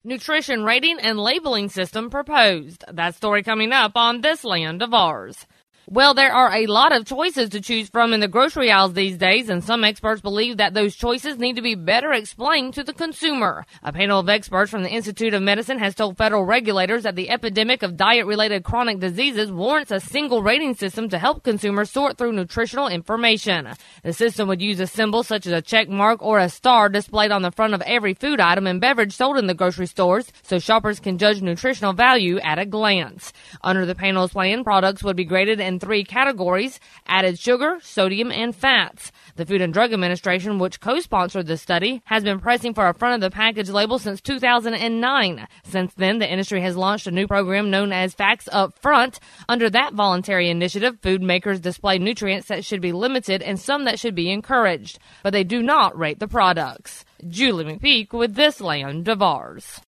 Nutrition rating and labeling system proposed. That story coming up on This Land of Ours. Well, there are a lot of choices to choose from in the grocery aisles these days, and some experts believe that those choices need to be better explained to the consumer. A panel of experts from the Institute of Medicine has told federal regulators that the epidemic of diet-related chronic diseases warrants a single rating system to help consumers sort through nutritional information. The system would use a symbol such as a check mark or a star displayed on the front of every food item and beverage sold in the grocery stores, so shoppers can judge nutritional value at a glance. Under the panel's plan, products would be graded in 3 categories: added sugar, sodium, and fats. The Food and Drug Administration, which co-sponsored the study, has been pressing for a front-of-the-package label since 2009. Since then, the industry has launched a new program known as Facts Up Front. Under that voluntary initiative, food makers display nutrients that should be limited and some that should be encouraged, but they do not rate the products. Julie McPeak with This Land of Ours.